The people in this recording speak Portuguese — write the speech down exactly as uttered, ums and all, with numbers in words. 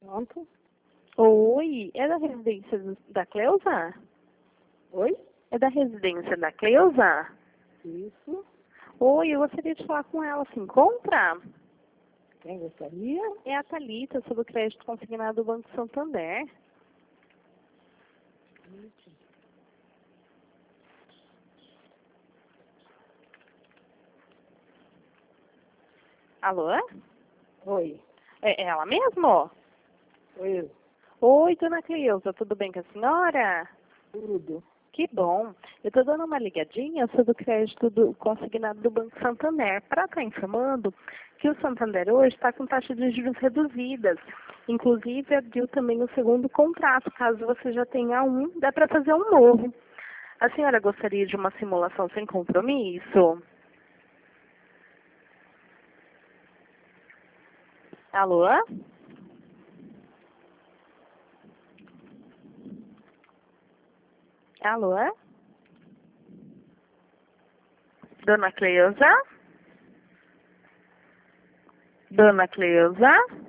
Pronto. Oi, é da residência do- da Cleusa? Oi? É da residência da Cleusa? Isso. Oi, eu gostaria de falar com ela. Se encontra? Quem gostaria? É a Thalita, sobre o crédito consignado do Banco Santander. Alô? Oi. É ela mesmo? Oi, eu. Oi, dona Cleusa, tudo bem com a senhora? Tudo. Que bom. Eu estou dando uma ligadinha sobre o crédito do, consignado do Banco Santander para estar informando que o Santander hoje está com taxa de juros reduzidas. Inclusive, abriu também o segundo contrato. Caso você já tenha um, dá para fazer um novo. A senhora gostaria de uma simulação sem compromisso? Alô? Alô? Dona Cleusa? Dona Cleusa?